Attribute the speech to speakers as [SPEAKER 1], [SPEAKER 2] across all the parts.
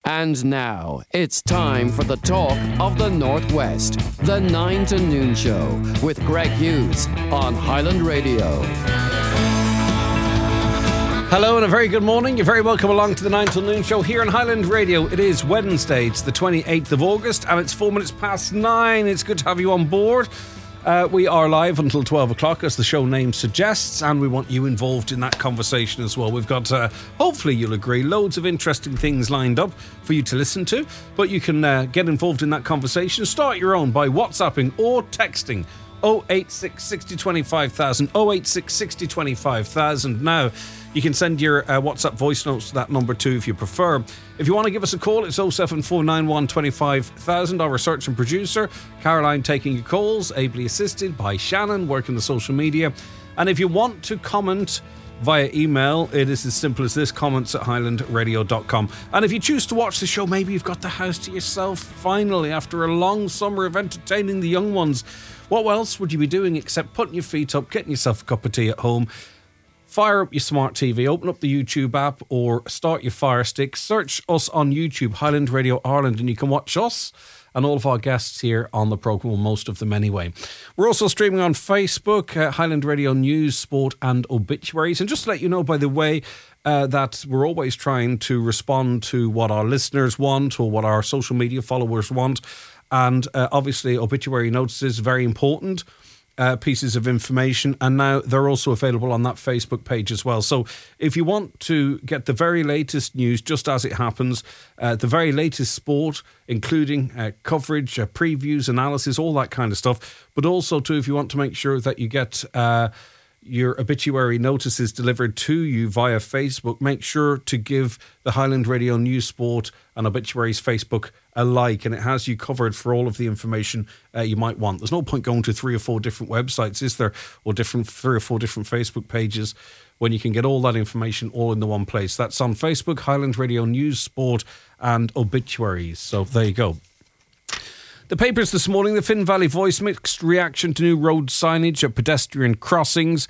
[SPEAKER 1] And now, it's time for the talk of the Northwest. The 9 to Noon Show with Greg Hughes on Highland Radio.
[SPEAKER 2] Hello and a very good morning. You're very welcome along to the 9 till Noon Show here on Highland Radio. It is Wednesday, it's the 28th of August and it's 4 minutes past 9. It's good to have you on board. We are live until 12 o'clock, as the show name suggests, and we want you involved in that conversation as well. We've got, hopefully you'll agree, loads of interesting things lined up for you to listen to, but you can get involved in that conversation. Start your own by WhatsApping or texting 086 60 25000, 086 60 25000. Now, you can send your WhatsApp voice notes to that number too if you prefer. If you want to give us a call, it's 07491 25000. Our research and producer, Caroline, taking your calls, ably assisted by Shannon, working the social media. And if you want to comment via email, it is as simple as this: comments@highlandradio.com. And if you choose to watch the show, maybe you've got the house to yourself finally after a long summer of entertaining the young ones. What else would you be doing except putting your feet up, getting yourself a cup of tea at home? Fire up your smart TV, open up the YouTube app or start your Fire Stick. Search us on YouTube, Highland Radio Ireland, and you can watch us and all of our guests here on the programme, well, most of them anyway. We're also streaming on Facebook, Highland Radio News, Sport and Obituaries. And just to let you know, by the way, that we're always trying to respond to what our listeners want or what our social media followers want. And obviously, obituary notices, very important pieces of information, and now they're also available on that Facebook page as well. So if you want to get the very latest news just as it happens, the very latest sport, including coverage, previews, analysis, all that kind of stuff, but also too, if you want to make sure that you get your obituary notices delivered to you via Facebook, make sure to give the Highland Radio News, Sport and Obituaries Facebook a like, and it has you covered for all of the information you might want. There's no point going to 3 or 4 different websites, is there? Or 3 or 4 different Facebook pages when you can get all that information all in the one place. That's on Facebook, Highland Radio News, Sport and Obituaries. So there you go. The papers this morning: the Finn Valley Voice, mixed reaction to new road signage at pedestrian crossings.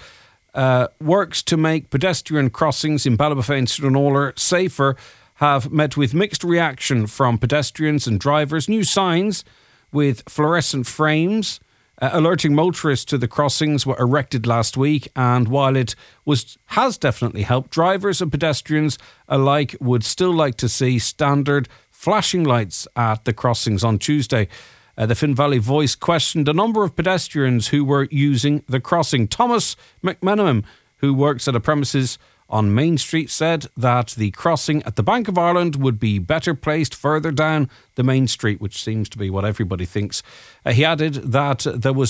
[SPEAKER 2] Works to make pedestrian crossings in Ballybofey and Stranraer safer have met with mixed reaction from pedestrians and drivers. New signs with fluorescent frames alerting motorists to the crossings were erected last week, and while it has definitely helped, drivers and pedestrians alike would still like to see standard flashing lights at the crossings on Tuesday. The Finn Valley Voice questioned a number of pedestrians who were using the crossing. Thomas McMenamin, who works at a premises on Main Street, said that the crossing at the Bank of Ireland would be better placed further down the main street, which seems to be what everybody thinks. He added that there was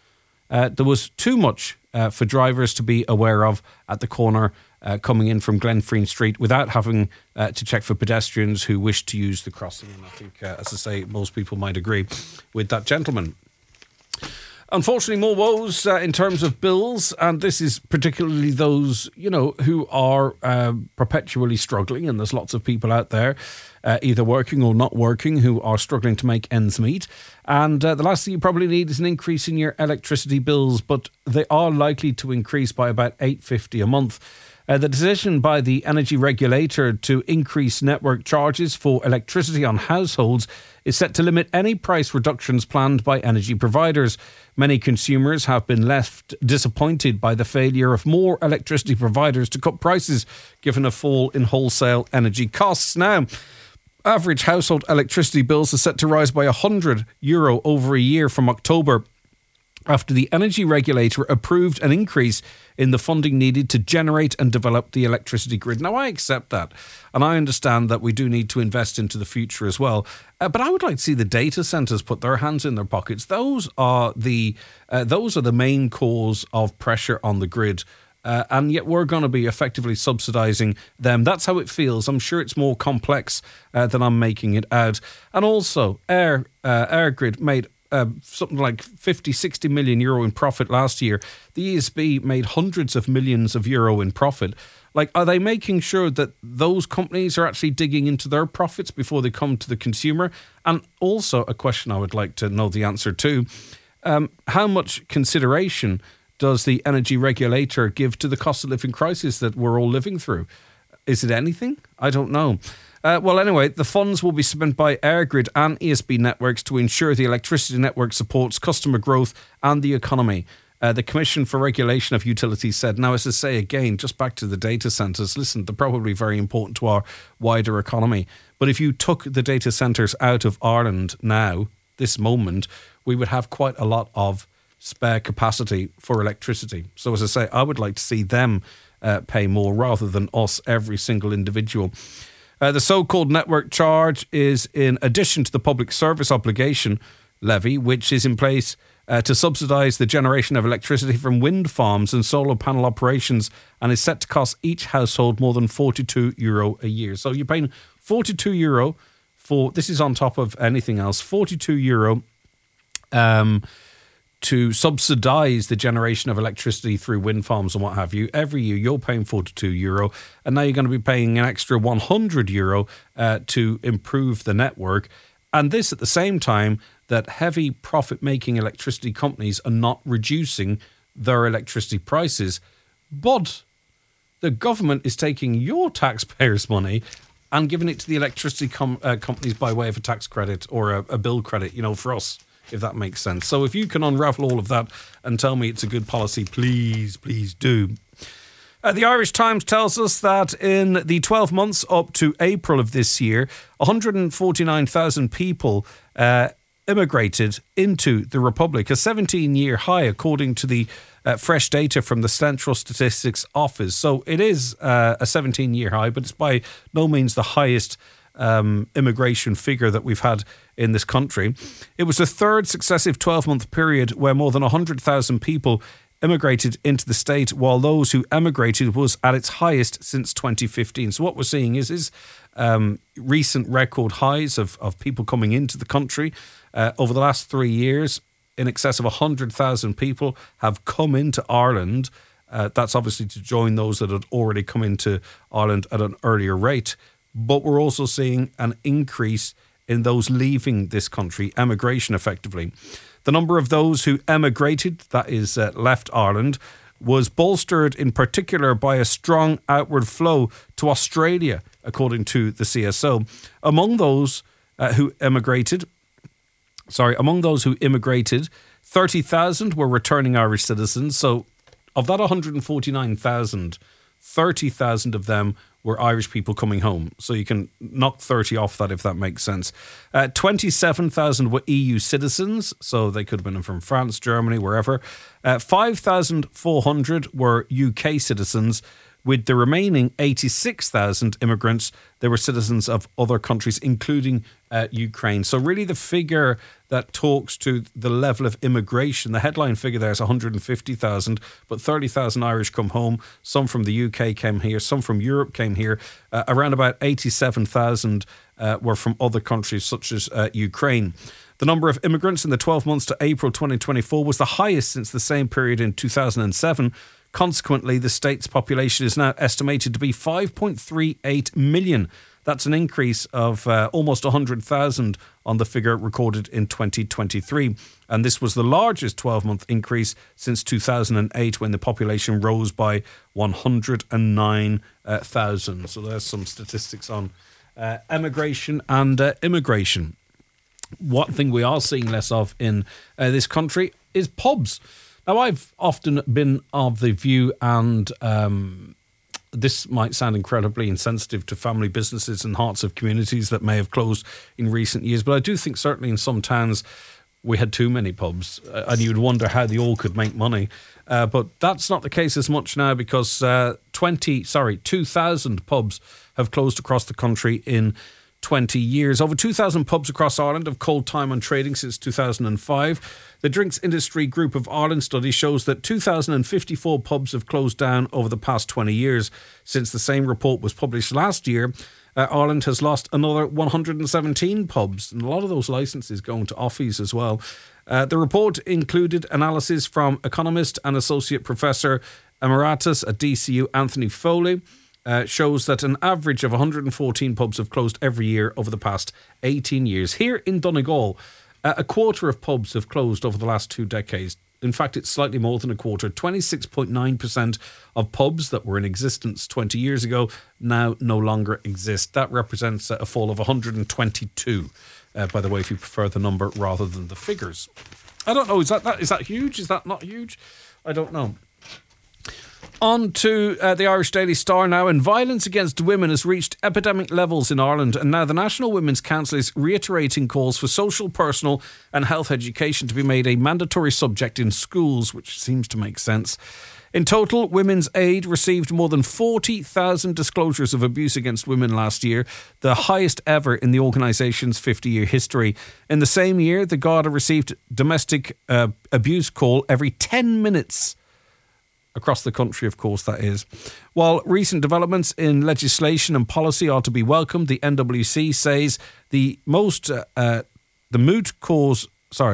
[SPEAKER 2] too much for drivers to be aware of at the corner coming in from Glenfreen Street without having to check for pedestrians who wish to use the crossing. And I think, as I say, most people might agree with that gentleman. Unfortunately, more woes in terms of bills, and this is particularly those, who are perpetually struggling, and there's lots of people out there either working or not working who are struggling to make ends meet. And the last thing you probably need is an increase in your electricity bills, but they are likely to increase by about $8.50 a month. The decision by the energy regulator to increase network charges for electricity on households is set to limit any price reductions planned by energy providers. Many consumers have been left disappointed by the failure of more electricity providers to cut prices, given a fall in wholesale energy costs. Now, average household electricity bills are set to rise by €100 over a year from October, after the energy regulator approved an increase in the funding needed to generate and develop the electricity grid. Now, I accept that, and I understand that we do need to invest into the future as well. But I would like to see the data centres put their hands in their pockets. Those are the main cause of pressure on the grid. And yet we're going to be effectively subsidising them. That's how it feels. I'm sure it's more complex than I'm making it out. And also, EirGrid made something like 50-60 million euro in profit last year. The ESB made hundreds of millions of euro in profit. Like, are they making sure that those companies are actually digging into their profits before they come to the consumer? And also a question I would like to know the answer to: how much consideration does the energy regulator give to the cost of living crisis that we're all living through? Is it anything? I don't know. Well, anyway, the funds will be spent by EirGrid and ESB Networks to ensure the electricity network supports customer growth and the economy. The Commission for Regulation of Utilities said. Now, as I say again, just back to the data centres, listen, they're probably very important to our wider economy. But if you took the data centres out of Ireland now, this moment, we would have quite a lot of spare capacity for electricity. So, as I say, I would like to see them pay more rather than us, every single individual. The so-called network charge is in addition to the public service obligation levy, which is in place to subsidise the generation of electricity from wind farms and solar panel operations, and is set to cost each household more than €42 a year. So you're paying €42 for, this is on top of anything else, €42 to subsidise the generation of electricity through wind farms and what have you. Every year you're paying €42, and now you're going to be paying an extra €100 to improve the network. And this at the same time that heavy profit-making electricity companies are not reducing their electricity prices. But the government is taking your taxpayers' money and giving it to the electricity companies by way of a tax credit or a bill credit, for us, if that makes sense. So if you can unravel all of that and tell me it's a good policy, please do. The Irish Times tells us that in the 12 months up to April of this year, 149,000 people immigrated into the Republic, a 17-year high according to the fresh data from the Central Statistics Office. So it is a 17-year high, but it's by no means the highest immigration figure that we've had in this country. It was the third successive 12-month period where more than 100,000 people immigrated into the state, while those who emigrated was at its highest since 2015. So what we're seeing is recent record highs of people coming into the country. Over the last 3 years, in excess of 100,000 people have come into Ireland. That's obviously to join those that had already come into Ireland at an earlier rate. But we're also seeing an increase in those leaving this country, emigration effectively. The number of those who emigrated, that is left Ireland, was bolstered in particular by a strong outward flow to Australia, according to the CSO. Among those who immigrated, 30,000 were returning Irish citizens. So of that 149,000, 30,000 of them were Irish people coming home. So you can knock 30 off that, if that makes sense. 27,000 were EU citizens, so they could have been from France, Germany, wherever. 5,400 were UK citizens. With the remaining 86,000 immigrants, they were citizens of other countries, including Ukraine. So really the figure that talks to the level of immigration, the headline figure there is 150,000, but 30,000 Irish come home. Some from the UK came here, some from Europe came here. Around about 87,000 were from other countries such as Ukraine. The number of immigrants in the 12 months to April 2024 was the highest since the same period in 2007. Consequently, the state's population is now estimated to be 5.38 million. That's an increase of almost 100,000 on the figure recorded in 2023. And this was the largest 12-month increase since 2008, when the population rose by 109,000. So there's some statistics on emigration and immigration. One thing we are seeing less of in this country is pubs. Now, I've often been of the view, and this might sound incredibly insensitive to family businesses and hearts of communities that may have closed in recent years, but I do think certainly in some towns we had too many pubs, and you'd wonder how they all could make money. But that's not the case as much now, because 2,000 pubs have closed across the country in 20 years. Over 2,000 pubs across Ireland have called time on trading since 2005. The Drinks Industry Group of Ireland study shows that 2,054 pubs have closed down over the past 20 years. Since the same report was published last year, Ireland has lost another 117 pubs, and a lot of those licences going to offies as well. The report included analysis from economist and associate professor emeritus at DCU Anthony Foley. Shows that an average of 114 pubs have closed every year over the past 18 years. Here in Donegal, a quarter of pubs have closed over the last 2 decades. In fact, it's slightly more than a quarter. 26.9% of pubs that were in existence 20 years ago now no longer exist. That represents a fall of 122, by the way, if you prefer the number rather than the figures. I don't know, is that huge? Is that not huge? I don't know. On to the Irish Daily Star now, and violence against women has reached epidemic levels in Ireland, and now the National Women's Council is reiterating calls for social, personal and health education to be made a mandatory subject in schools, which seems to make sense. In total, Women's Aid received more than 40,000 disclosures of abuse against women last year, the highest ever in the organisation's 50-year history. In the same year, the Garda received domestic abuse call every 10 minutes. Across the country, of course, that is. While recent developments in legislation and policy are to be welcomed, the NWC says the root cause,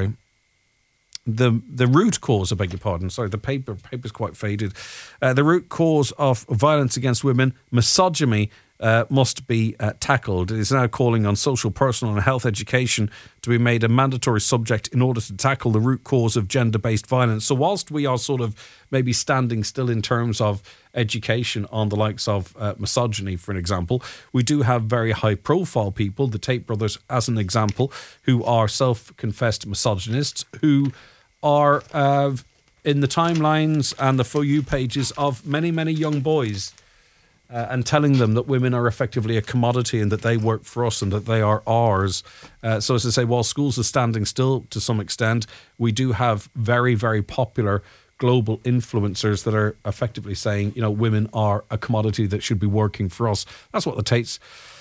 [SPEAKER 2] I beg your pardon. Sorry, the paper's quite faded. The root cause of violence against women, misogyny, must be tackled. It is now calling on social, personal and health education to be made a mandatory subject in order to tackle the root cause of gender-based violence. So whilst we are sort of maybe standing still in terms of education on the likes of misogyny, for an example, we do have very high-profile people, the Tate brothers as an example, who are self-confessed misogynists, who are in the timelines and the For You pages of many, many young boys, and telling them that women are effectively a commodity and that they work for us and that they are ours. So as I say, while schools are standing still to some extent, we do have very, very popular global influencers that are effectively saying, you know, women are a commodity that should be working for us. That's what the Tates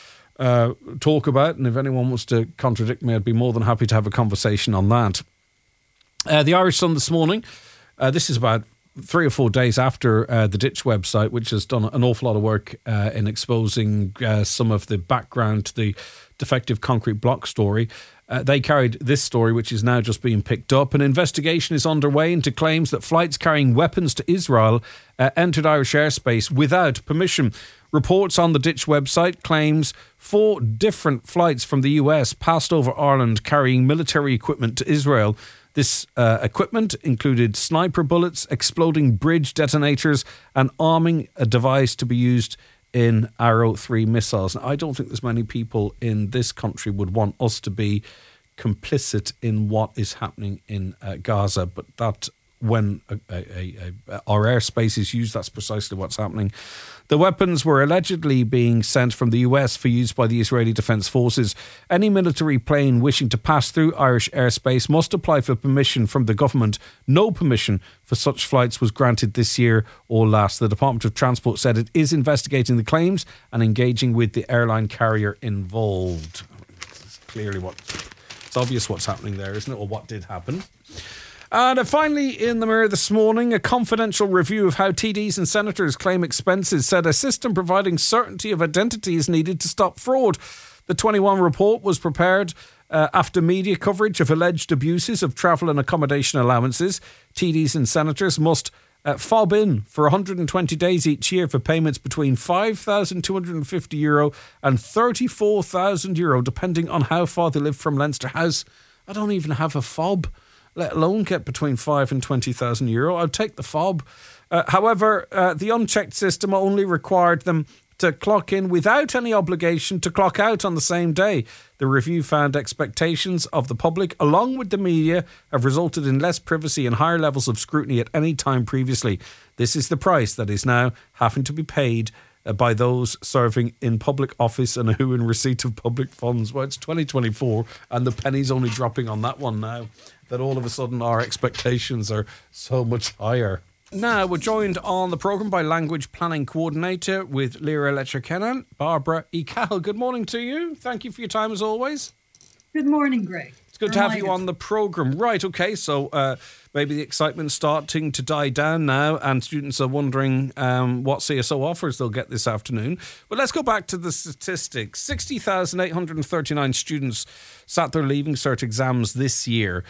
[SPEAKER 2] talk about. And if anyone wants to contradict me, I'd be more than happy to have a conversation on that. The Irish Sun this morning, this is about 3 or 4 days after the Ditch website, which has done an awful lot of work in exposing some of the background to the defective concrete block story. They carried this story, which is now just being picked up. An investigation is underway into claims that flights carrying weapons to Israel entered Irish airspace without permission. Reports on the Ditch website claims 4 different flights from the US passed over Ireland carrying military equipment to Israel. This equipment included sniper bullets, exploding bridge detonators and arming a device to be used in Arrow 3 missiles. Now, I don't think there's many people in this country would want us to be complicit in what is happening in Gaza, but that when our airspace is used, that's precisely what's happening. The weapons were allegedly being sent from the US for use by the Israeli Defence Forces. Any military plane wishing to pass through Irish airspace must apply for permission from the government. No permission for such flights was granted this year or last. The Department of Transport said it is investigating the claims and engaging with the airline carrier involved. It's it's obvious what's happening there, isn't it? Or what did happen. And finally, in the Mirror this morning, a confidential review of how TDs and senators claim expenses said a system providing certainty of identity is needed to stop fraud. The 21 report was prepared after media coverage of alleged abuses of travel and accommodation allowances. TDs and senators must fob in for 120 days each year for payments between €5,250 and €34,000, depending on how far they live from Leinster House. I don't even have a fob, let alone get between €5,000 and €20,000. I'd take the fob. However, the unchecked system only required them to clock in without any obligation to clock out on the same day. The review found expectations of the public, along with the media, have resulted in less privacy and higher levels of scrutiny at any time previously. This is the price that is now having to be paid by those serving in public office and who in receipt of public funds. Well, it's 2024 and the penny's only dropping on that one now, that all of a sudden our expectations are so much higher. Now, we're joined on the programme by Language Planning Coordinator with Líre Leitrim, Barbara E. Cahill. Good morning to you. Thank you for your time as always.
[SPEAKER 3] Good morning, Greg.
[SPEAKER 2] It's good to have you on the programme. Right, okay, so maybe the excitement's starting to die down now and students are wondering what CSO offers they'll get this afternoon. But let's go back to the statistics. 60,839 students sat their Leaving Cert exams this year.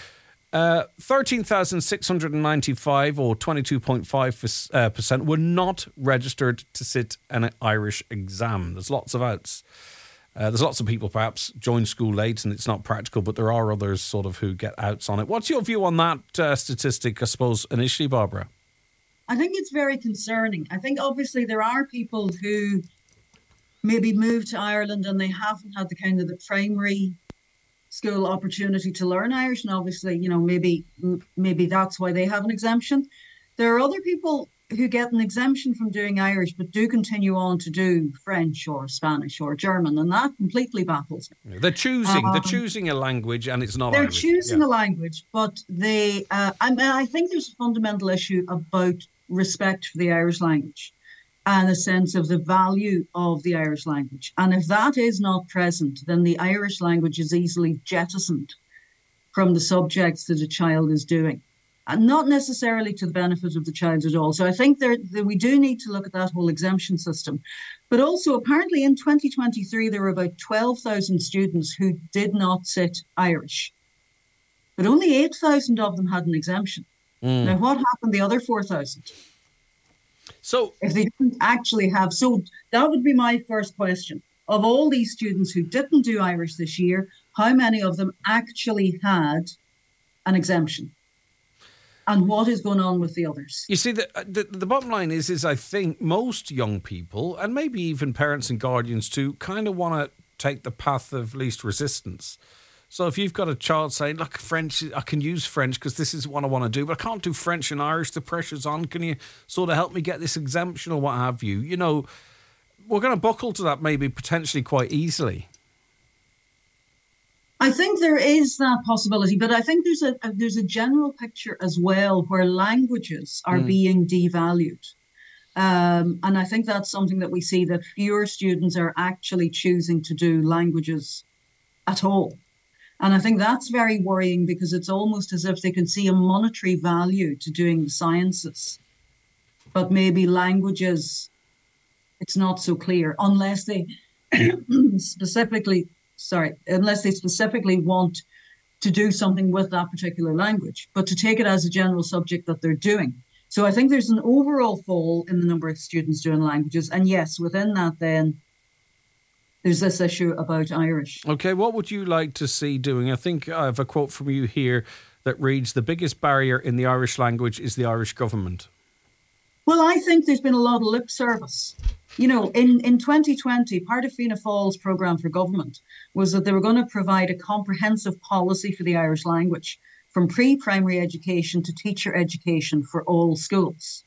[SPEAKER 2] 13,695 or 22.5% were not registered to sit an Irish exam. There's lots of outs. There's lots of people perhaps join school late and it's not practical, but there are others sort of who get outs on it. What's your view on that statistic, I suppose, initially, Barbara?
[SPEAKER 3] I think it's very concerning. I think obviously there are people who maybe moved to Ireland and they haven't had the kind of the primary school opportunity to learn Irish. And obviously, maybe that's why they have an exemption. There are other people who get an exemption from doing Irish, but do continue on to do French or Spanish or German, and that completely baffles me.
[SPEAKER 2] They're choosing a language, and it's not.
[SPEAKER 3] They're
[SPEAKER 2] Irish.
[SPEAKER 3] choosing a language, but I think there's a fundamental issue about respect for the Irish language and a sense of the value of the Irish language. And if that is not present, then the Irish language is easily jettisoned from the subjects that a child is doing, and not necessarily to the benefit of the child at all. So I think that we do need to look at that whole exemption system. But also, apparently in 2023, there were about 12,000 students who did not sit Irish, but only 8,000 of them had an exemption. Now, what happened to the other 4,000?
[SPEAKER 2] So
[SPEAKER 3] if they didn't actually have, so that would be my first question. Of all these students who didn't do Irish this year, how many of them actually had an exemption? And what is going on with the others?
[SPEAKER 2] You see, the bottom line is I think most young people, and maybe even parents and guardians too, kind of want to take the path of least resistance. So if you've got a child saying, look, French, I can use French because this is what I want to do, but I can't do French and Irish, the pressure's on, can you sort of help me get this exemption or what have you? You know, we're going to buckle to that maybe potentially quite easily.
[SPEAKER 3] I think there is that possibility, but I think there's a general picture as well where languages are being devalued. And I think that's something that we see, that fewer students are actually choosing to do languages at all. And I think that's very worrying, because it's almost as if they can see a monetary value to doing the sciences. But maybe languages, it's not so clear, unless they specifically want to do something with that particular language, but to take it as a general subject that they're doing. So I think there's an overall fall in the number of students doing languages. And yes, within that then, there's this issue about Irish.
[SPEAKER 2] Okay, what would you like to see doing? I think I have a quote from you here that reads, the biggest barrier in the Irish language is the Irish government.
[SPEAKER 3] Well, I think there's been a lot of lip service. You know, in 2020, part of Fianna Fáil's programme for government was that they were going to provide a comprehensive policy for the Irish language, from pre-primary education to teacher education for all schools.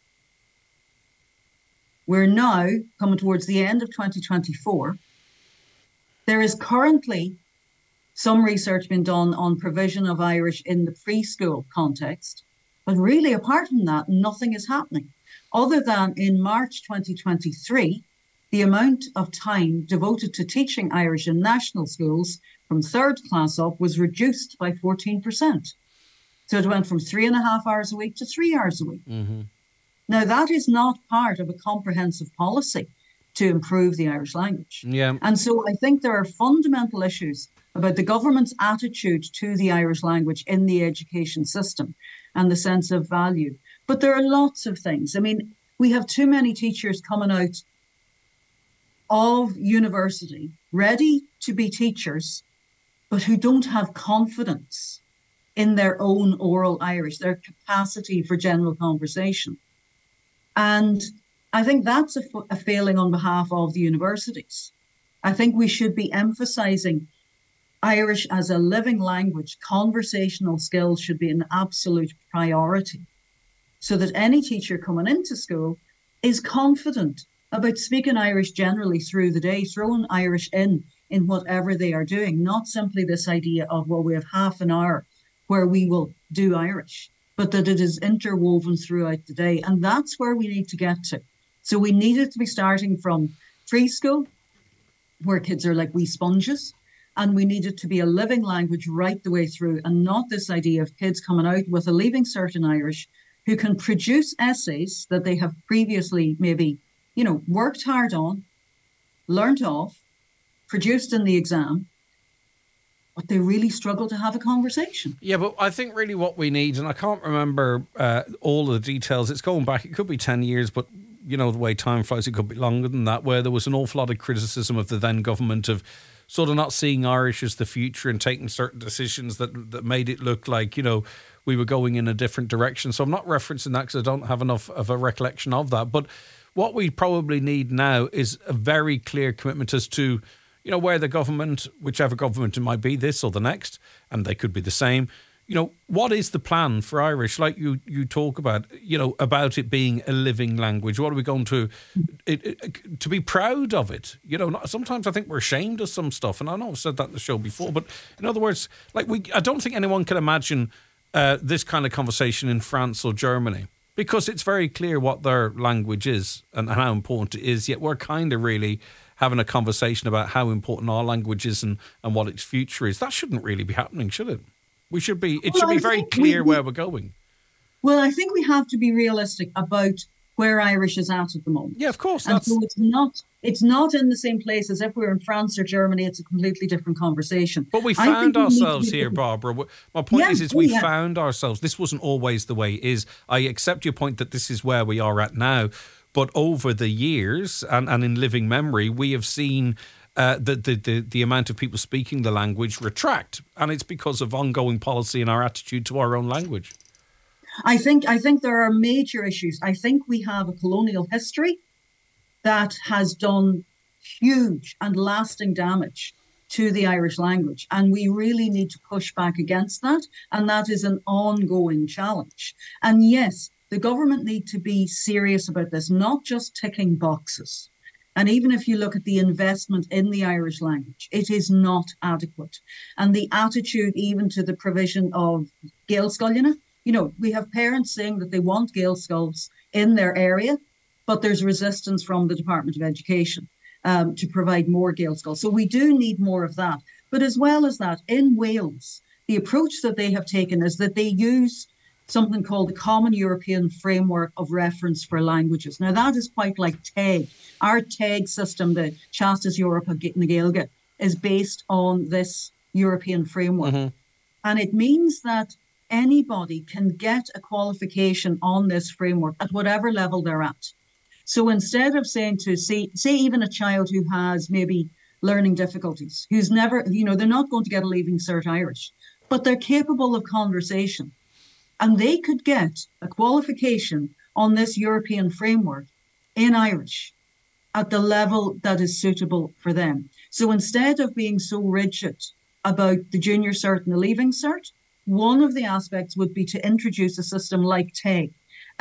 [SPEAKER 3] We're now coming towards the end of 2024. There is currently some research being done on provision of Irish in the preschool context, but really, apart from that, nothing is happening. Other than in March 2023, the amount of time devoted to teaching Irish in national schools from third class up was reduced by 14%. So it went from 3.5 hours a week to 3 hours a week. Mm-hmm. Now, that is not part of a comprehensive policy to improve the Irish language.
[SPEAKER 2] Yeah.
[SPEAKER 3] And so I think there are fundamental issues about the government's attitude to the Irish language in the education system and the sense of value. But there are lots of things. I mean, we have too many teachers coming out of university ready to be teachers, but who don't have confidence in their own oral Irish, their capacity for general conversation. And I think that's a failing on behalf of the universities. I think we should be emphasising Irish as a living language. Conversational skills should be an absolute priority, so that any teacher coming into school is confident about speaking Irish generally through the day, throwing Irish in whatever they are doing, not simply this idea of, well, we have half an hour where we will do Irish, but that it is interwoven throughout the day. And that's where we need to get to. So we needed to be starting from preschool, where kids are like wee sponges, and we need it to be a living language right the way through, and not this idea of kids coming out with a Leaving Cert in Irish who can produce essays that they have previously maybe, worked hard on, learnt off, produced in the exam, but they really struggle to have a conversation.
[SPEAKER 2] Yeah, but I think really what we need, and I can't remember all of the details, it's going back, it could be 10 years, but the way time flies, it could be longer than that, where there was an awful lot of criticism of the then government of sort of not seeing Irish as the future and taking certain decisions that made it look like, we were going in a different direction. So I'm not referencing that because I don't have enough of a recollection of that. But what we probably need now is a very clear commitment as to, where the government, whichever government it might be, this or the next, and they could be the same, what is the plan for Irish? Like you talk about, about it being a living language. What are we going to be proud of it? Sometimes I think we're ashamed of some stuff, and I know I've said that in the show before, but in other words, I don't think anyone can imagine this kind of conversation in France or Germany, because it's very clear what their language is and how important it is, yet we're kind of really having a conversation about how important our language is and what its future is. That shouldn't really be happening, should it? It should be very clear where we're going.
[SPEAKER 3] Well, I think we have to be realistic about where Irish is at the moment.
[SPEAKER 2] Yeah, of course.
[SPEAKER 3] And so it's not in the same place as if we were in France or Germany. It's a completely different conversation.
[SPEAKER 2] But we found ourselves here, Barbara. My point is we found ourselves. This wasn't always the way it is. I accept your point that this is where we are at now. But over the years and in living memory, we have seen the amount of people speaking the language retract. And it's because of ongoing policy and our attitude to our own language.
[SPEAKER 3] I think there are major issues. I think we have a colonial history that has done huge and lasting damage to the Irish language. And we really need to push back against that. And that is an ongoing challenge. And yes, the government need to be serious about this, not just ticking boxes. And even if you look at the investment in the Irish language, it is not adequate. And the attitude even to the provision of Gaelscoileanna, we have parents saying that they want Gaelscoils in their area, but there's resistance from the Department of Education to provide more Gaelscoils. So we do need more of that. But as well as that, in Wales, the approach that they have taken is that they use something called the Common European Framework of Reference for Languages. Now, that is quite like TEG. Our TEG system, the Teachtas Eorpa na Gaeilge, is based on this European framework. Mm-hmm. And it means that anybody can get a qualification on this framework at whatever level they're at. So instead of saying to, say even a child who has maybe learning difficulties, who's never, they're not going to get a Leaving Cert Irish, but they're capable of conversation. And they could get a qualification on this European framework in Irish at the level that is suitable for them. So instead of being so rigid about the Junior Cert and the Leaving Cert, one of the aspects would be to introduce a system like TEG.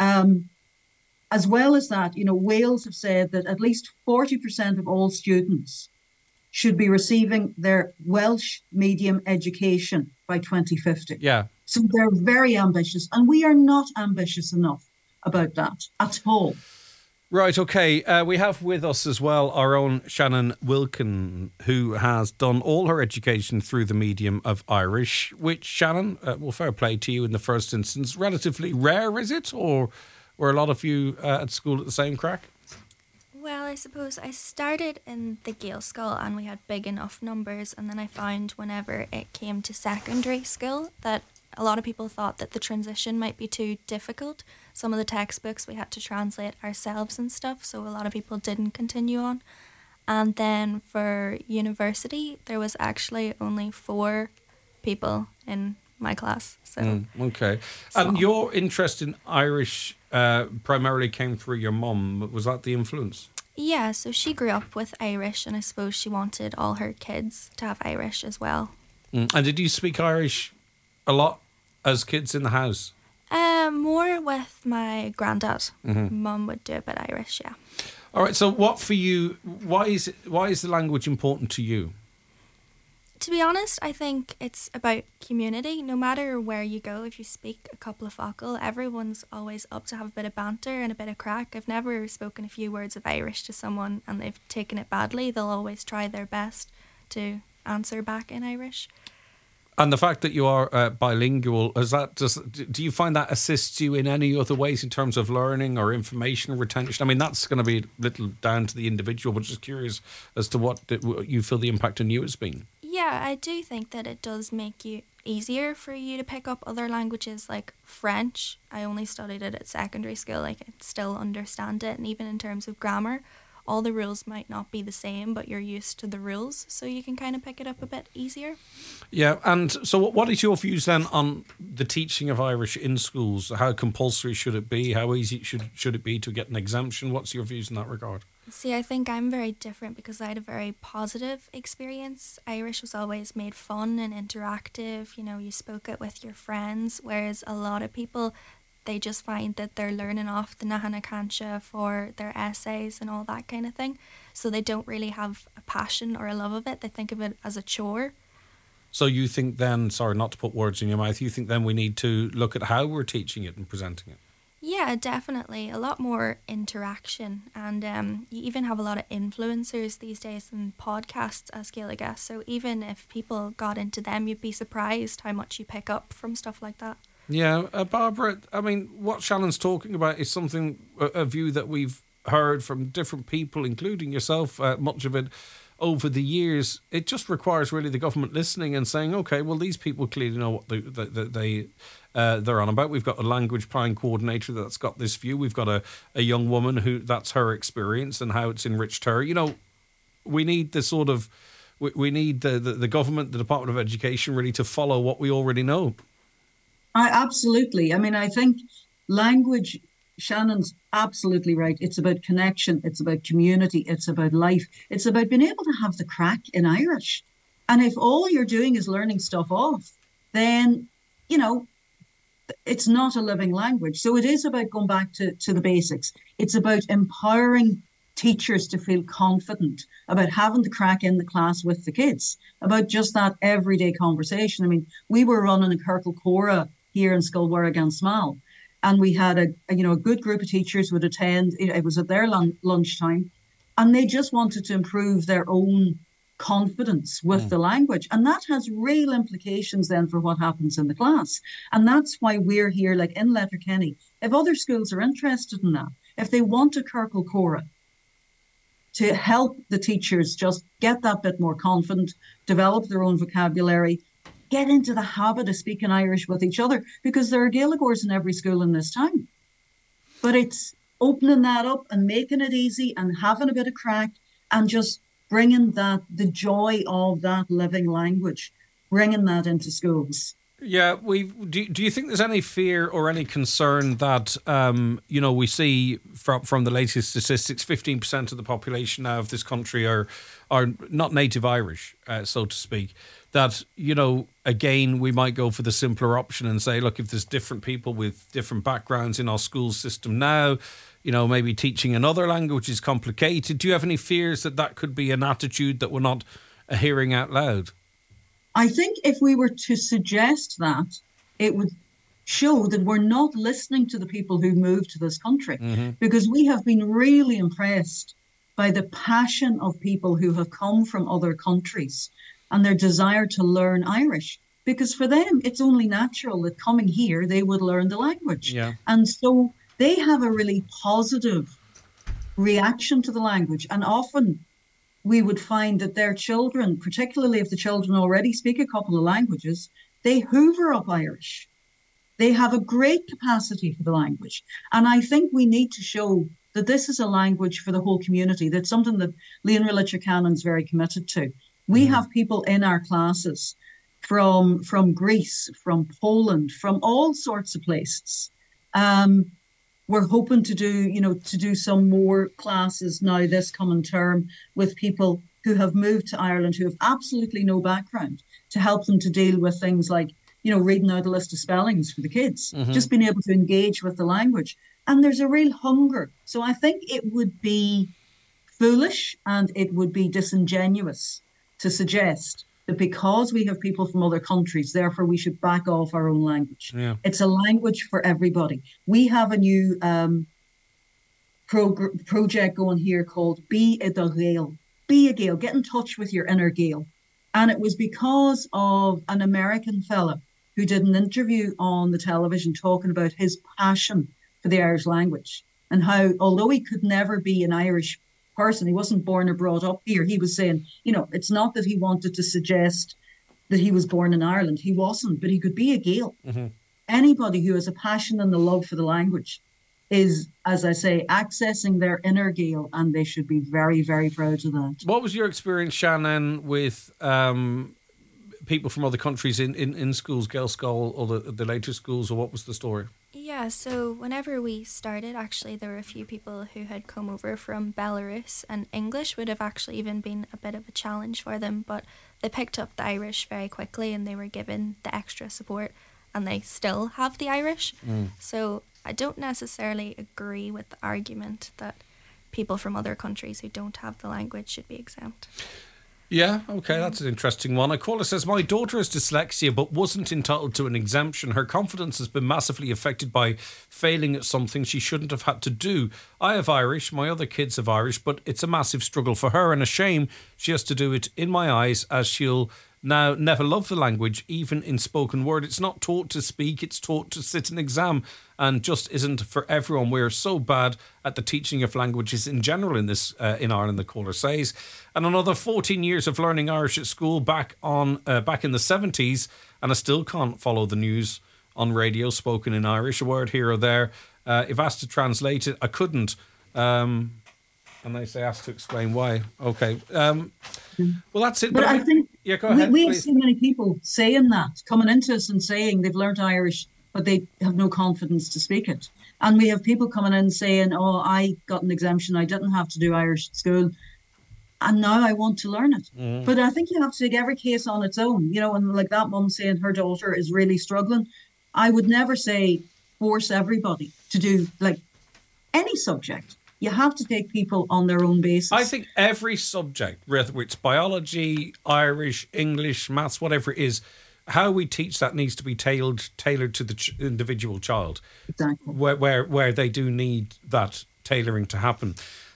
[SPEAKER 3] As well as that, Wales have said that at least 40% of all students should be receiving their Welsh medium education by 2050.
[SPEAKER 2] Yeah.
[SPEAKER 3] So they're very ambitious, and we are not ambitious enough about that at all.
[SPEAKER 2] Right, okay. We have with us as well our own Shannon Wilkin, who has done all her education through the medium of Irish, which, Shannon, well, fair play to you in the first instance. Relatively rare, is it? Or were a lot of you at school at the same crack?
[SPEAKER 4] Well, I suppose I started in the Gaelscoil and we had big enough numbers, and then I found whenever it came to secondary school that a lot of people thought that the transition might be too difficult. Some of the textbooks we had to translate ourselves and stuff, so a lot of people didn't continue on. And then for university, there was actually only 4 people in my class. So
[SPEAKER 2] okay. And your interest in Irish primarily came through your mum. Was that the influence?
[SPEAKER 4] Yeah, so she grew up with Irish, and I suppose she wanted all her kids to have Irish as well.
[SPEAKER 2] And did you speak Irish a lot as kids in the house?
[SPEAKER 4] More with my granddad. Mm-hmm. Mum would do a bit Irish, yeah.
[SPEAKER 2] All right, so what for you, why is the language important to you?
[SPEAKER 4] To be honest, I think it's about community. No matter where you go, if you speak a couple of focal, everyone's always up to have a bit of banter and a bit of crack. I've never spoken a few words of Irish to someone and they've taken it badly. They'll always try their best to answer back in Irish.
[SPEAKER 2] And the fact that you are bilingual, do you find that assists you in any other ways in terms of learning or information retention? I mean, that's going to be a little down to the individual, but just curious as to what you feel the impact on you has been.
[SPEAKER 4] Yeah, I do think that it does make you easier for you to pick up other languages like French. I only studied it at secondary school, I can still understand it, and even in terms of grammar, all the rules might not be the same, but you're used to the rules, so you can kind of pick it up a bit easier.
[SPEAKER 2] Yeah, and so what is your views then on the teaching of Irish in schools? How compulsory should it be? How easy should it be to get an exemption? What's your views in that regard?
[SPEAKER 4] See, I think I'm very different because I had a very positive experience. Irish was always made fun and interactive. You know, you spoke it with your friends, whereas a lot of people, they just find that they're learning off the Nahana Cancha for their essays and all that kind of thing. So they don't really have a passion or a love of it. They think of it as a chore.
[SPEAKER 2] So you think then, sorry, not to put words in your mouth, you think then we need to look at how we're teaching it and presenting it?
[SPEAKER 4] Yeah, definitely. A lot more interaction. And you even have a lot of influencers these days and podcasts as Gaelic guests. So even if people got into them, you'd be surprised how much you pick up from stuff like that.
[SPEAKER 2] Yeah, Barbara, I mean, what Shannon's talking about is something, a view that we've heard from different people, including yourself, much of it over the years. It just requires really the government listening and saying, okay, well, these people clearly know what they're on about. We've got a language planning coordinator that's got this view. We've got a young woman who that's her experience and how it's enriched her. You know, we need the sort of, we need the government, the Department of Education really to follow what we already know.
[SPEAKER 3] Absolutely. I mean, I think language, Shannon's absolutely right. It's about connection. It's about community. It's about life. It's about being able to have the crack in Irish. And if all you're doing is learning stuff off, then, you know, it's not a living language. So it is about going back to the basics. It's about empowering teachers to feel confident about having the crack in the class with the kids, about just that everyday conversation. I mean, we were running a Kirkle Cora here in Sculwara Small, and we had a good group of teachers would attend. It was at their lunchtime, and they just wanted to improve their own confidence with the language. And that has real implications then for what happens in the class. And that's why we're here, like in Letterkenny. If other schools are interested in that, if they want a Kirkle Cora to help the teachers just get that bit more confident, develop their own vocabulary, get into the habit of speaking Irish with each other, because there are Gaeligors in every school in this town. But it's opening that up and making it easy and having a bit of crack and just bringing the joy of that living language, bringing that into schools.
[SPEAKER 2] Yeah, do you think there's any fear or any concern that we see from the latest statistics, 15% of the population now of this country are not native Irish, so to speak. That again we might go for the simpler option and say, look, if there's different people with different backgrounds in our school system now, maybe teaching another language is complicated. Do you have any fears that could be an attitude that we're not hearing out loud?
[SPEAKER 3] I think if we were to suggest that, it would show that we're not listening to the people who moved to this country, because we have been really impressed by the passion of people who have come from other countries and their desire to learn Irish, because for them, it's only natural that coming here, they would learn the language.
[SPEAKER 2] Yeah.
[SPEAKER 3] And so they have a really positive reaction to the language. And often we would find that their children, particularly if the children already speak a couple of languages, they hoover up Irish. They have a great capacity for the language. And I think we need to show that this is a language for the whole community. That's something that Leon Relicher Cannon's very committed to. We have people in our classes from Greece, from Poland, from all sorts of places. We're hoping to do some more classes now this coming term with people who have moved to Ireland, who have absolutely no background, to help them to deal with things like, reading out a list of spellings for the kids, just being able to engage with the language. And there's a real hunger. So I think it would be foolish and it would be disingenuous to suggest that because we have people from other countries, therefore we should back off our own language.
[SPEAKER 2] Yeah.
[SPEAKER 3] It's a language for everybody. We have a new project going here called Be a Gael. Be a Gael. Get in touch with your inner Gael. And it was because of an American fella who did an interview on the television talking about his passion for the Irish language and how, although he could never be an Irish person, he wasn't born or brought up here. He was saying, it's not that he wanted to suggest that he was born in Ireland. He wasn't, but he could be a Gael. Anybody who has a passion and the love for the language is, as I say, accessing their inner Gael, and they should be very, very proud of that.
[SPEAKER 2] What was your experience, Shannon, with people from other countries in schools, Gaelscoil or the later schools, or what was the story?
[SPEAKER 4] Yeah, so whenever we started, actually, there were a few people who had come over from Belarus, and English would have actually even been a bit of a challenge for them, but they picked up the Irish very quickly and they were given the extra support, and they still have the Irish. So I don't necessarily agree with the argument that people from other countries who don't have the language should be exempt.
[SPEAKER 2] Yeah, okay, that's an interesting one. A caller says, my daughter has dyslexia but wasn't entitled to an exemption. Her confidence has been massively affected by failing at something she shouldn't have had to do. I have Irish, my other kids have Irish, but it's a massive struggle for her and a shame she has to do it in my eyes, as she'll now never love the language, even in spoken word. It's not taught to speak, it's taught to sit an exam, and just isn't for everyone. We're so bad at the teaching of languages in general in in Ireland, the caller says. And another 14 years of learning Irish at school back in the 70s, and I still can't follow the news on radio spoken in Irish, a word here or there. If asked to translate it, I couldn't. And they say asked to explain why. Okay. Well, that's it.
[SPEAKER 3] But I think
[SPEAKER 2] yeah, go ahead.
[SPEAKER 3] We have so many people saying that, coming into us and saying they've learnt Irish, but they have no confidence to speak it. And we have people coming in saying, oh, I got an exemption, I didn't have to do Irish at school, and now I want to learn it. But I think you have to take every case on its own, and like that mum saying her daughter is really struggling. I would never say force everybody to do like any subject. You have to take people on their own basis.
[SPEAKER 2] I think every subject, whether it's biology, Irish, English, maths, whatever it is, how we teach that needs to be tailored to the individual child.
[SPEAKER 3] Exactly.
[SPEAKER 2] Where they do need that tailoring to happen.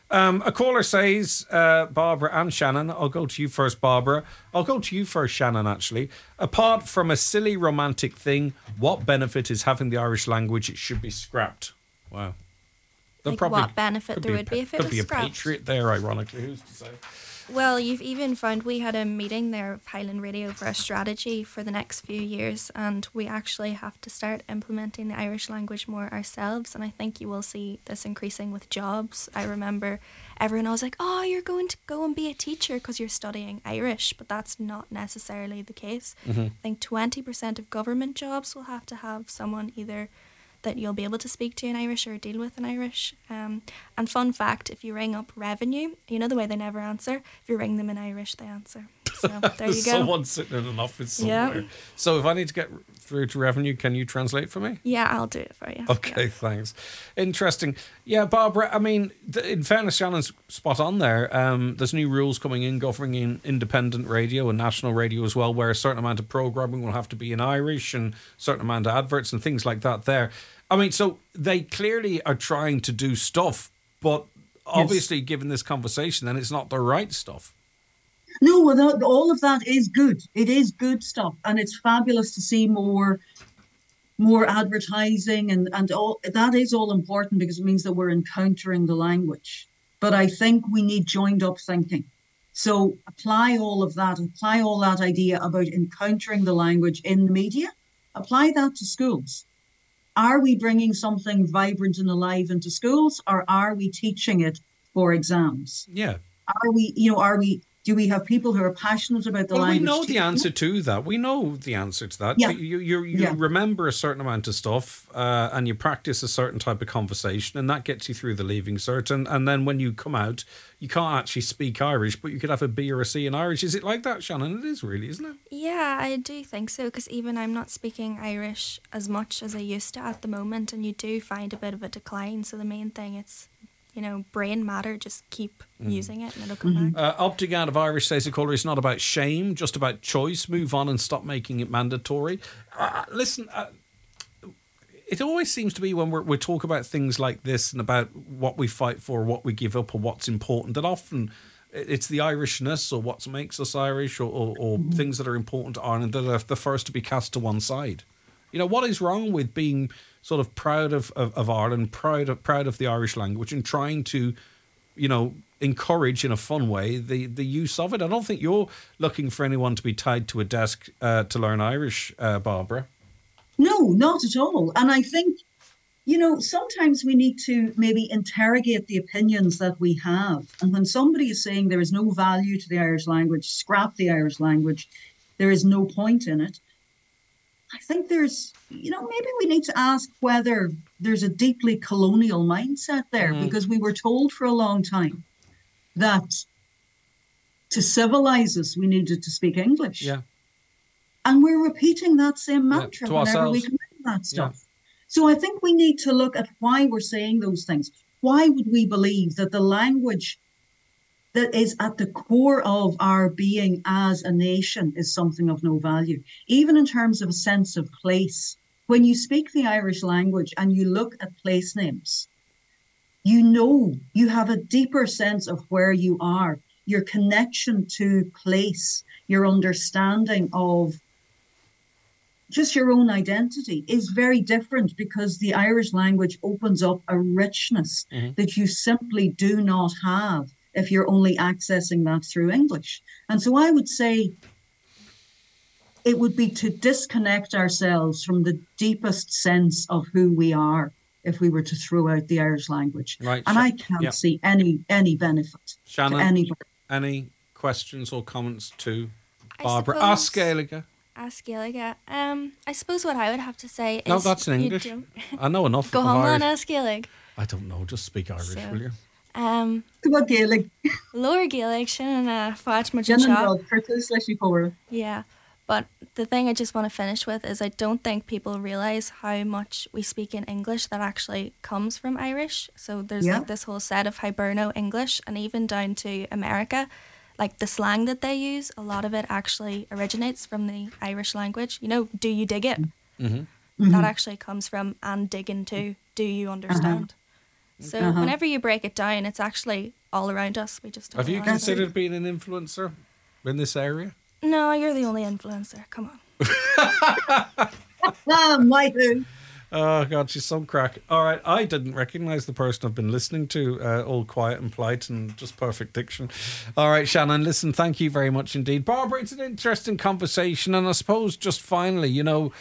[SPEAKER 2] A caller says, Barbara and Shannon, I'll go to you first, Barbara. I'll go to you first, Shannon, actually. Apart from a silly romantic thing, what benefit is having the Irish language? It should be scrapped. Wow.
[SPEAKER 4] Like what benefit there would be if it was scrapped?
[SPEAKER 2] Could be a patriot there, ironically. Who's to say?
[SPEAKER 4] Well, you've even found we had a meeting there of Highland Radio for a strategy for the next few years, and we actually have to start implementing the Irish language more ourselves, and I think you will see this increasing with jobs. I remember everyone was like, oh, you're going to go and be a teacher because you're studying Irish, but that's not necessarily the case. I think 20% of government jobs will have to have someone either that you'll be able to speak to in Irish or deal with in Irish. And fun fact, if you ring up Revenue, you know the way they never answer? If you ring them in Irish, they answer. So there you go.
[SPEAKER 2] Someone sitting in an office somewhere. Yeah. So if I need to get through to Revenue, can you translate for me?
[SPEAKER 4] Yeah, I'll do it for you.
[SPEAKER 2] Okay, yeah. Thanks. Interesting. Yeah, Barbara, I mean, in fairness, Shannon's spot on there. There's new rules coming in governing independent radio and national radio as well, where a certain amount of programming will have to be in Irish and a certain amount of adverts and things like that there. I mean, so they clearly are trying to do stuff, but obviously, given this conversation, then it's not the right stuff.
[SPEAKER 3] No, well, all of that is good. It is good stuff, and it's fabulous to see more advertising and all. That is all important because it means that we're encountering the language. But I think we need joined up thinking. So apply all that idea about encountering the language in the media. Apply that to schools. Are we bringing something vibrant and alive into schools, or are we teaching it for exams?
[SPEAKER 2] Yeah.
[SPEAKER 3] Do we have people who are passionate about the language?
[SPEAKER 2] We know the answer to that. We know the answer to that.
[SPEAKER 3] Yeah.
[SPEAKER 2] You remember a certain amount of stuff and you practice a certain type of conversation, and that gets you through the Leaving Cert. And then when you come out, you can't actually speak Irish, but you could have a B or a C in Irish. Is it like that, Shannon? It is really, isn't it?
[SPEAKER 4] Yeah, I do think so, because even I'm not speaking Irish as much as I used to at the moment, and you do find a bit of a decline. So the main thing, it's brain matter, just keep using it and it'll come back.
[SPEAKER 2] Opting out of Irish, says the caller, is not about shame, just about choice. Move on and stop making it mandatory. Listen, it always seems to be when we talk about things like this and about what we fight for, what we give up, or what's important, that often it's the Irishness or what makes us Irish or things that are important to Ireland that are the first to be cast to one side. What is wrong with being sort of proud of Ireland, proud of the Irish language, and trying to, encourage in a fun way the use of it? I don't think you're looking for anyone to be tied to a desk to learn Irish, Barbara.
[SPEAKER 3] No, not at all. And I think Sometimes we need to maybe interrogate the opinions that we have. And when somebody is saying there is no value to the Irish language, scrap the Irish language, there is no point in it, I think maybe we need to ask whether there's a deeply colonial mindset there, because we were told for a long time that to civilize us, we needed to speak English.
[SPEAKER 2] Yeah.
[SPEAKER 3] And we're repeating that same mantra whenever
[SPEAKER 2] ourselves.
[SPEAKER 3] we come into that stuff.
[SPEAKER 2] Yeah.
[SPEAKER 3] So I think we need to look at why we're saying those things. Why would we believe that the language that is at the core of our being as a nation is something of no value, even in terms of a sense of place? When you speak the Irish language and you look at place names, you have a deeper sense of where you are, your connection to place, your understanding of just your own identity is very different, because the Irish language opens up a richness that you simply do not have if you're only accessing that through English. And so I would say it would be to disconnect ourselves from the deepest sense of who we are if we were to throw out the Irish language.
[SPEAKER 2] Right.
[SPEAKER 3] And I can't see any benefit
[SPEAKER 2] Shannon,
[SPEAKER 3] to anybody.
[SPEAKER 2] Any questions or comments to Barbara? Ask Gaeilge.
[SPEAKER 4] I suppose what I would have to say is...
[SPEAKER 2] No, that's in English. I know enough
[SPEAKER 4] Go
[SPEAKER 2] of
[SPEAKER 4] home
[SPEAKER 2] Irish.
[SPEAKER 4] and ask Gaeilge.
[SPEAKER 2] I don't know, just speak Irish, will you?
[SPEAKER 3] Come on, Gaeilge.
[SPEAKER 4] Lower Gaeilge, sin fáit mar
[SPEAKER 3] Jen and Rod, Curtis, Leslie Power.
[SPEAKER 4] Yeah, but the thing I just want to finish with is I don't think people realise how much we speak in English that actually comes from Irish. So there's like this whole set of Hiberno English, and even down to America, like the slang that they use, a lot of it actually originates from the Irish language. Do you dig it? That actually comes from and digging too. Do you understand? So whenever you break it down, it's actually all around us. We just don't
[SPEAKER 2] Have you
[SPEAKER 4] realise
[SPEAKER 2] considered being an influencer in this area?
[SPEAKER 4] No, you're the only influencer. Come on.
[SPEAKER 3] My who?
[SPEAKER 2] Oh, God, she's some crack. All right, I didn't recognise the person I've been listening to, all quiet and polite and just perfect diction. All right, Shannon, listen, thank you very much indeed. Barbara, it's an interesting conversation, and I suppose just finally,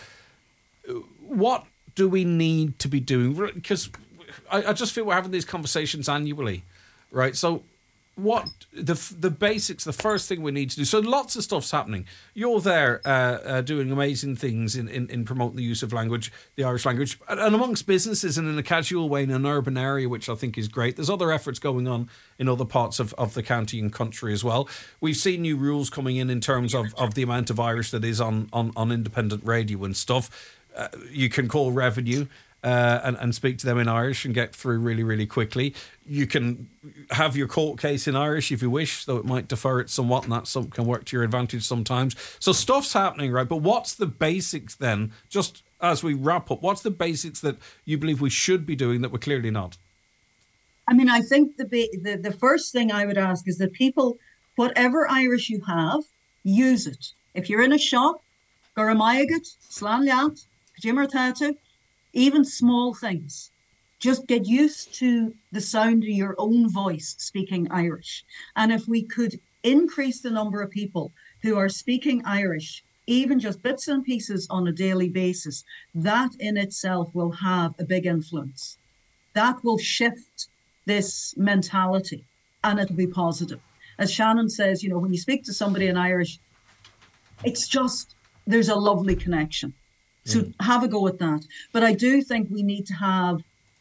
[SPEAKER 2] what do we need to be doing? Because I just feel we're having these conversations annually, right? So what the basics, the first thing we need to do. So lots of stuff's happening. You're there doing amazing things in promoting the use of language, the Irish language, and amongst businesses and in a casual way in an urban area, which I think is great. There's other efforts going on in other parts of the county and country as well. We've seen new rules coming in terms of the amount of Irish that is on independent radio and stuff. You can call revenue and speak to them in Irish and get through really, really quickly. You can have your court case in Irish if you wish, though it might defer it somewhat, and that can work to your advantage sometimes. So stuff's happening, right? But what's the basics then? Just as we wrap up, what's the basics that you believe we should be doing that we're clearly not?
[SPEAKER 3] I mean, I think the first thing I would ask is that people, whatever Irish you have, use it. If you're in a shop, Goramayagat, Slán Leat, Jimmer Tatu, even small things. Just get used to the sound of your own voice speaking Irish. And if we could increase the number of people who are speaking Irish, even just bits and pieces on a daily basis, that in itself will have a big influence. That will shift this mentality, and it'll be positive. As Shannon says, when you speak to somebody in Irish, it's just, there's a lovely connection. So have a go at that. But I do think we need to have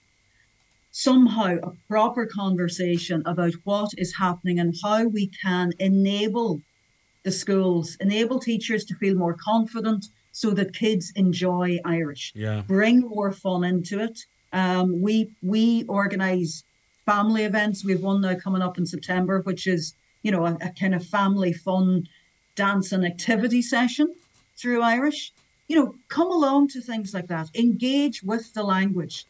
[SPEAKER 3] somehow a proper conversation about what is happening and how we can enable the schools, enable teachers to feel more confident so that kids enjoy Irish. Bring more fun into it. We organise family events. We have one now coming up in September, which is, a kind of family fun dance and activity session through Irish. Come along to things like that. Engage with the language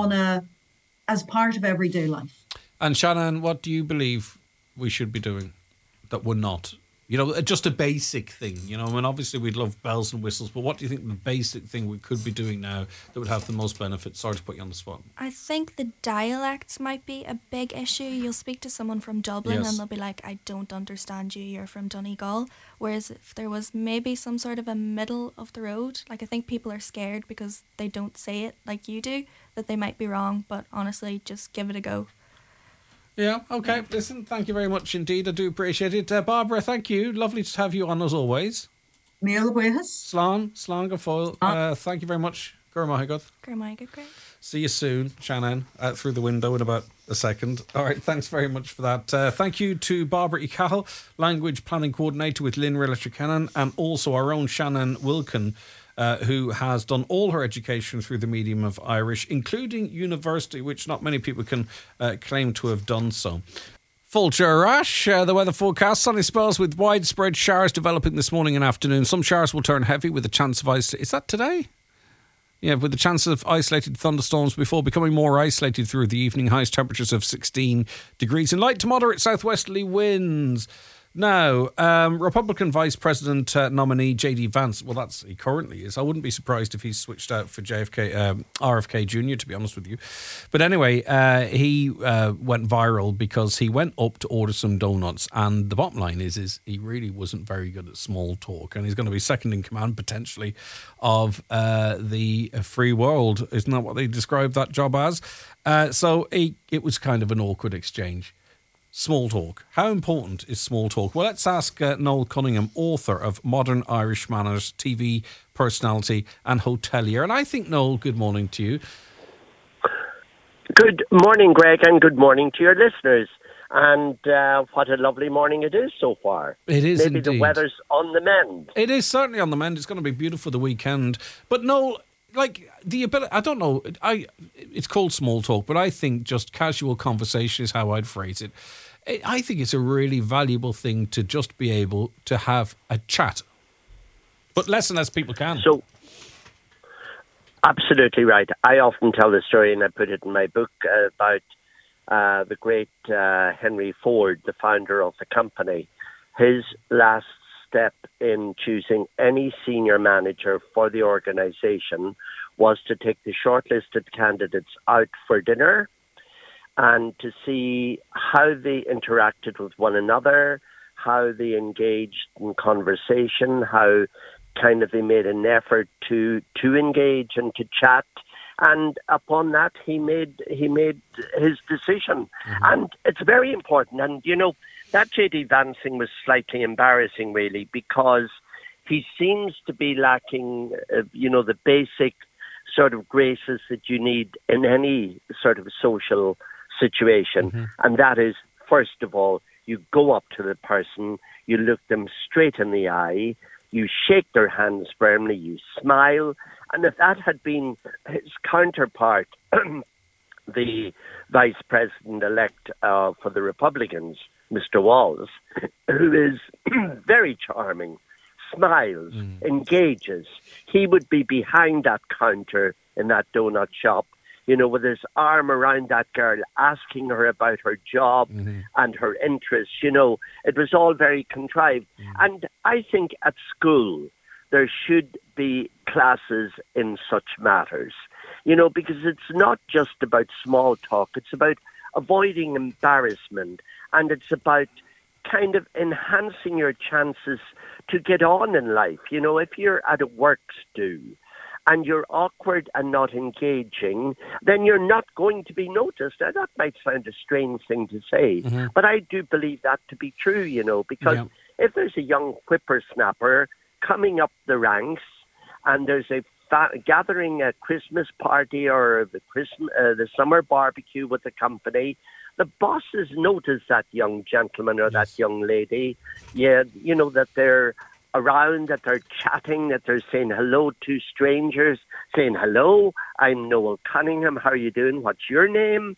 [SPEAKER 3] as part of everyday life.
[SPEAKER 2] And Shannon, what do you believe we should be doing that we're not You know, just a basic thing. You know, I mean, obviously we'd love bells and whistles, but what do you think the basic thing we could be doing now that would have the most benefit? Sorry to put you on the spot.
[SPEAKER 4] I think the dialects might be a big issue. You'll speak to someone from Dublin
[SPEAKER 2] Yes.
[SPEAKER 4] and they'll be like, I don't understand you, you're from Donegal. Whereas if there was maybe some sort of a middle of the road, like I think people are scared because they don't say it like you do, that they might be wrong, but honestly, just give it a go.
[SPEAKER 2] Yeah, okay. Listen, thank you very much indeed. I do appreciate it. Barbara, thank you. Lovely to have you on as always.
[SPEAKER 3] Míle buíochas.
[SPEAKER 2] Slán go fóil. Thank you very much. Gur maithagad.
[SPEAKER 4] Great.
[SPEAKER 2] See you soon, Shannon, through the window in about a second. All right, thanks very much for that. Thank you to Barbara Cahill, Language Planning Coordinator with Lynn Rilla-Trecannon, and also our own Shannon Wilkin, who has done all her education through the medium of Irish, including university, which not many people can claim to have done so. Fulcher Rash, the weather forecast, sunny spells with widespread showers developing this morning and afternoon. Some showers will turn heavy with a chance of ice. Is that today? Yeah, with the chance of isolated thunderstorms before becoming more isolated through the evening. Highest temperatures of 16 degrees and light to moderate southwesterly winds. Now, Republican Vice President nominee J.D. Vance, well, he currently is. I wouldn't be surprised if he's switched out for RFK Jr., to be honest with you. But anyway, he went viral because he went up to order some donuts. And the bottom line is he really wasn't very good at small talk. And he's going to be second in command, potentially, of the free world. Isn't that what they described that job as? So it was kind of an awkward exchange. Small talk. How important is small talk? Well, let's ask Noel Cunningham, author of Modern Irish Manners, TV personality and hotelier. And I think, Noel, good morning to you.
[SPEAKER 5] Good morning, Greg, and good morning to your listeners. And what a lovely morning it is so far.
[SPEAKER 2] It is
[SPEAKER 5] Maybe
[SPEAKER 2] indeed.
[SPEAKER 5] the weather's on the mend.
[SPEAKER 2] It is certainly on the mend. It's going to be beautiful the weekend. But Noel, like the ability, I don't know, it's called small talk, but I think just casual conversation is how I'd phrase it. I think it's a really valuable thing to just be able to have a chat. But less and less people can.
[SPEAKER 5] So, absolutely right. I often tell the story, and I put it in my book, about the great Henry Ford, the founder of the company. His last step in choosing any senior manager for the organization was to take the shortlisted candidates out for dinner and to see how they interacted with one another, how they engaged in conversation, how kind of they made an effort to engage and to chat. And upon that, he made his decision. Mm-hmm. And it's very important. And, you know, that J.D. Vance thing was slightly embarrassing, really, because he seems to be lacking, the basic sort of graces that you need in any sort of social situation. Mm-hmm. And that is, first of all, you go up to the person, you look them straight in the eye, you shake their hands firmly, you smile. And if that had been his counterpart, the Vice President-elect for the Republicans, Mr. Walz, who is very charming, smiles, engages, he would be behind that counter in that donut shop, with his arm around that girl, asking her about her job and her interests. It was all very contrived. And I think at school, there should be classes in such matters, because it's not just about small talk. It's about avoiding embarrassment, and it's about kind of enhancing your chances to get on in life. If you're at a work stew and you're awkward and not engaging, then you're not going to be noticed. Now, that might sound a strange thing to say, but I do believe that to be true, because if there's a young whippersnapper coming up the ranks and there's a gathering a Christmas party or the summer barbecue with the company, the bosses notice that young gentleman or that young lady, that they're around, that they're chatting, that they're saying hello to strangers, saying, hello, I'm Noel Cunningham, how are you doing? What's your name?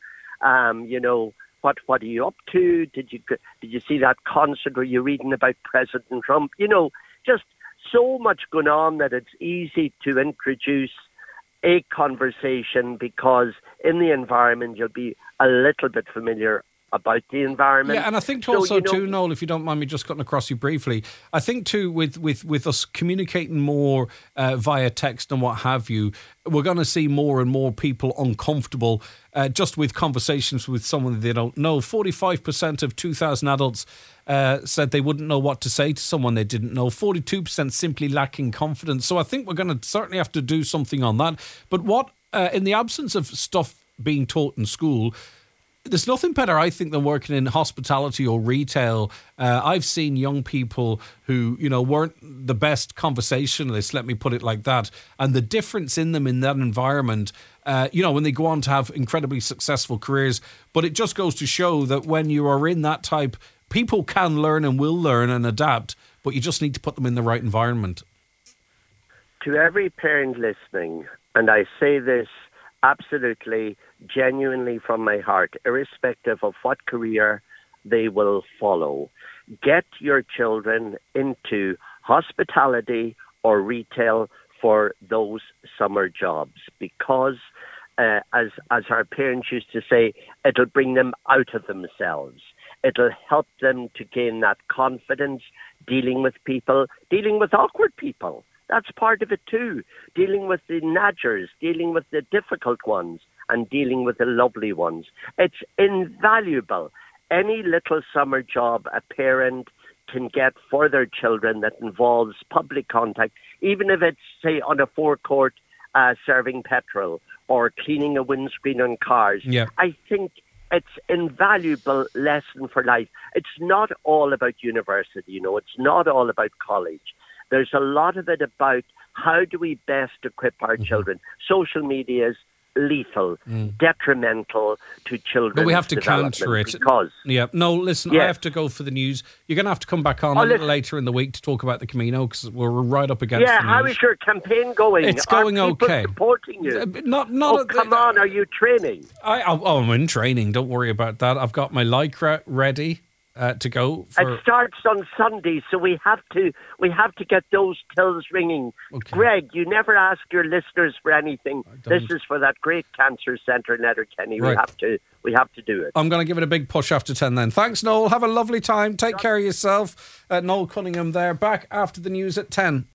[SPEAKER 5] What are you up to? Did you see that concert where you're reading about President Trump? Just so much going on that it's easy to introduce a conversation because in the environment you'll be a little bit familiar about the environment.
[SPEAKER 2] Yeah, and I think
[SPEAKER 5] So,
[SPEAKER 2] also too, Noel, if you don't mind me just cutting across you briefly, I think too with us communicating more via text and what have you, we're going to see more and more people uncomfortable just with conversations with someone they don't know. 45% of 2,000 adults said they wouldn't know what to say to someone they didn't know. 42% simply lacking confidence. So I think we're going to certainly have to do something on that. But what, in the absence of stuff being taught in school, there's nothing better, I think, than working in hospitality or retail. I've seen young people who, weren't the best conversationalists, let me put it like that. And the difference in them in that environment, when they go on to have incredibly successful careers. But it just goes to show that when you are in that type, people can learn and will learn and adapt, but you just need to put them in the right environment.
[SPEAKER 5] To every parent listening, and I say this absolutely, genuinely from my heart, irrespective of what career they will follow, get your children into hospitality or retail for those summer jobs, because as our parents used to say, it'll bring them out of themselves. It'll help them to gain that confidence, dealing with people, dealing with awkward people. That's part of it too. Dealing with the nagers, dealing with the difficult ones, and dealing with the lovely ones. It's invaluable. Any little summer job a parent can get for their children that involves public contact, even if it's, say, on a forecourt serving petrol or cleaning a windscreen on cars.
[SPEAKER 2] Yeah.
[SPEAKER 5] I think it's invaluable lesson for life. It's not all about university, it's not all about college. There's a lot of it about how do we best equip our children. Social media is lethal, detrimental to children.
[SPEAKER 2] But we have to counter it.
[SPEAKER 5] Because,
[SPEAKER 2] listen, I have to go for the news. You're going to have to come back on a little later in the week to talk about the Camino, because we're right up against the news.
[SPEAKER 5] How is your campaign going?
[SPEAKER 2] It's going
[SPEAKER 5] Are people
[SPEAKER 2] okay.
[SPEAKER 5] supporting you?
[SPEAKER 2] Come
[SPEAKER 5] on, are you training?
[SPEAKER 2] I'm in training. Don't worry about that. I've got my Lycra ready to go.
[SPEAKER 5] It starts on Sunday, so we have to get those tills ringing.
[SPEAKER 2] Okay.
[SPEAKER 5] Greg, you never ask your listeners for anything. This is for that great cancer centre in Letterkenny. Right. We have to do it.
[SPEAKER 2] I'm going to give it a big push after 10 then. Thanks, Noel. Have a lovely time. Take care of yourself. Noel Cunningham there. Back after the news at 10.